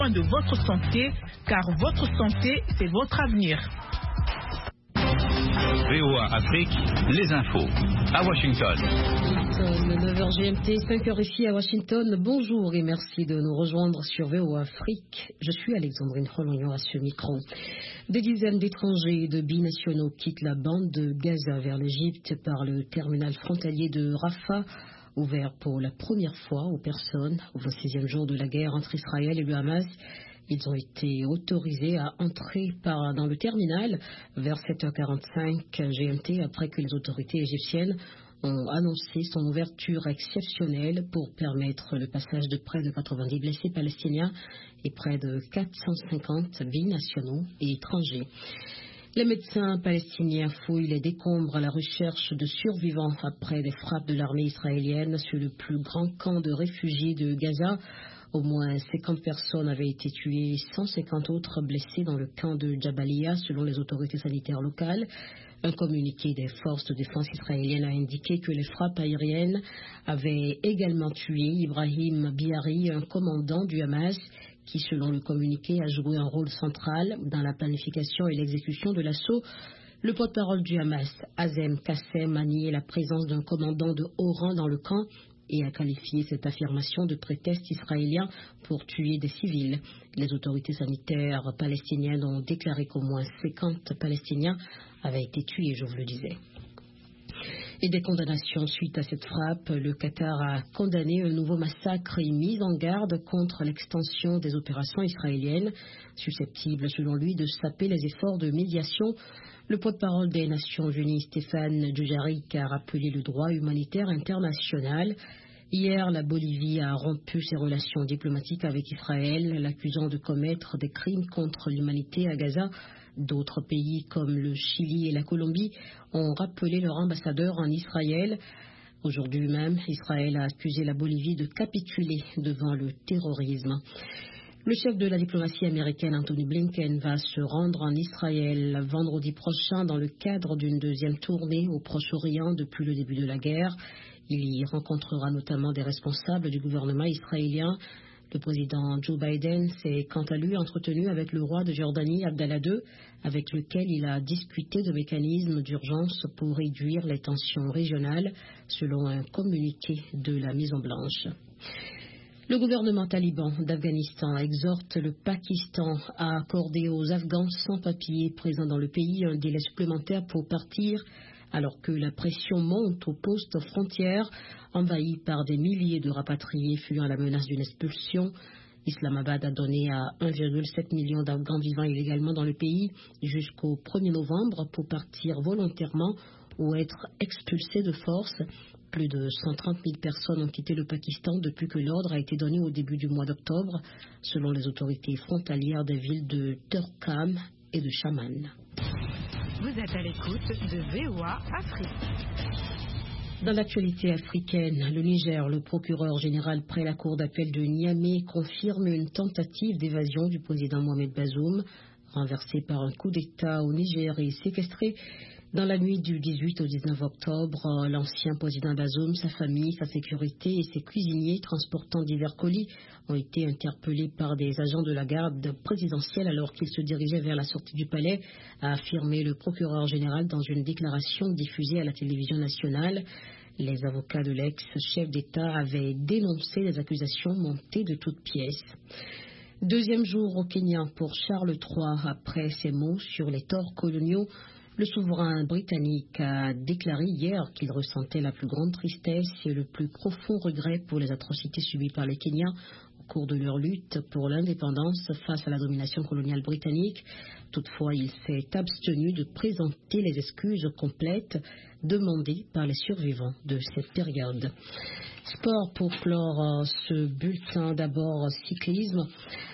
de votre santé, car votre santé, c'est votre avenir. VOA Afrique, les infos, à Washington. 9h GMT, 5h ici à Washington. Bonjour et merci de nous rejoindre sur VOA Afrique. Je suis Alexandrine Rolognon à ce micro. Des dizaines d'étrangers et de binationaux quittent la bande de Gaza vers l'Égypte par le terminal frontalier de Rafah, ouvert pour la première fois aux personnes au 26e jour de la guerre entre Israël et le Hamas. Ils ont été autorisés à entrer dans le terminal vers 7h45 GMT après que les autorités égyptiennes ont annoncé son ouverture exceptionnelle pour permettre le passage de près de 90 blessés palestiniens et près de 450 binationaux et étrangers. Les médecins palestiniens fouillent les décombres à la recherche de survivants après des frappes de l'armée israélienne sur le plus grand camp de réfugiés de Gaza. Au moins 50 personnes avaient été tuées et 150 autres blessées dans le camp de Jabalia, selon les autorités sanitaires locales. Un communiqué des forces de défense israéliennes a indiqué que les frappes aériennes avaient également tué Ibrahim Biari, un commandant du Hamas, qui, selon le communiqué, a joué un rôle central dans la planification et l'exécution de l'assaut. Le porte-parole du Hamas, Hazem Kassem, a nié la présence d'un commandant de haut rang dans le camp et a qualifié cette affirmation de prétexte israélien pour tuer des civils. Les autorités sanitaires palestiniennes ont déclaré qu'au moins 50 Palestiniens avaient été tués, je vous le disais. Et des condamnations suite à cette frappe. Le Qatar a condamné un nouveau massacre et mis en garde contre l'extension des opérations israéliennes, susceptibles, selon lui, de saper les efforts de médiation. Le porte-parole des Nations Unies, Stéphane Dujarric, a rappelé le droit humanitaire international. Hier, la Bolivie a rompu ses relations diplomatiques avec Israël, l'accusant de commettre des crimes contre l'humanité à Gaza. D'autres pays comme le Chili et la Colombie ont rappelé leur ambassadeur en Israël. Aujourd'hui même, Israël a accusé la Bolivie de capituler devant le terrorisme. Le chef de la diplomatie américaine, Anthony Blinken, va se rendre en Israël vendredi prochain dans le cadre d'une deuxième tournée au Proche-Orient depuis le début de la guerre. Il y rencontrera notamment des responsables du gouvernement israélien. Le président Joe Biden s'est quant à lui entretenu avec le roi de Jordanie, Abdallah II, avec lequel il a discuté de mécanismes d'urgence pour réduire les tensions régionales, selon un communiqué de la Maison-Blanche. Le gouvernement taliban d'Afghanistan exhorte le Pakistan à accorder aux Afghans sans papier présents dans le pays un délai supplémentaire pour partir, alors que la pression monte aux postes frontières, envahis par des milliers de rapatriés fuyant la menace d'une expulsion. Islamabad a donné à 1,7 million d'Afghans vivant illégalement dans le pays jusqu'au 1er novembre pour partir volontairement ou être expulsés de force. Plus de 130 000 personnes ont quitté le Pakistan depuis que l'ordre a été donné au début du mois d'octobre, selon les autorités frontalières des villes de Turkam et de Shaman. Vous êtes à l'écoute de VOA Afrique. Dans l'actualité africaine, le Niger, le procureur général près la cour d'appel de Niamey confirme une tentative d'évasion du président Mohamed Bazoum, renversé par un coup d'État au Niger et séquestré. Dans la nuit du 18 au 19 octobre, l'ancien président Bazoum, sa famille, sa sécurité et ses cuisiniers transportant divers colis ont été interpellés par des agents de la garde présidentielle alors qu'ils se dirigeaient vers la sortie du palais, a affirmé le procureur général dans une déclaration diffusée à la télévision nationale. Les avocats de l'ex-chef d'État avaient dénoncé les accusations montées de toutes pièces. Deuxième jour au Kenya pour Charles III après ses mots sur les torts coloniaux. Le souverain britannique a déclaré hier qu'il ressentait la plus grande tristesse et le plus profond regret pour les atrocités subies par les Kenyans au cours de leur lutte pour l'indépendance face à la domination coloniale britannique. Toutefois, il s'est abstenu de présenter les excuses complètes demandées par les survivants de cette période. Sport pour clore ce bulletin, d'abord cyclisme.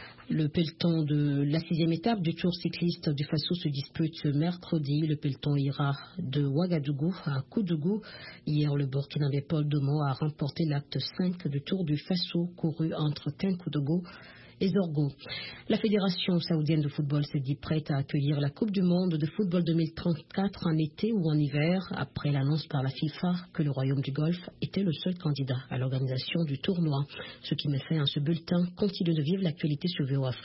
Le peloton de la 6e étape du Tour cycliste du Faso se dispute ce mercredi. Le peloton ira de Ouagadougou à Koudougou. Hier, le Burkinabé Paul Domo a remporté l'acte 5 du Tour du Faso couru entre Tinkoudogou les orgos. La Fédération saoudienne de football s'est dit prête à accueillir la Coupe du monde de football 2034 en été ou en hiver, après l'annonce par la FIFA que le Royaume du Golfe était le seul candidat à l'organisation du tournoi. Ce qui met fin à ce bulletin. Continue de vivre l'actualité sur VOA.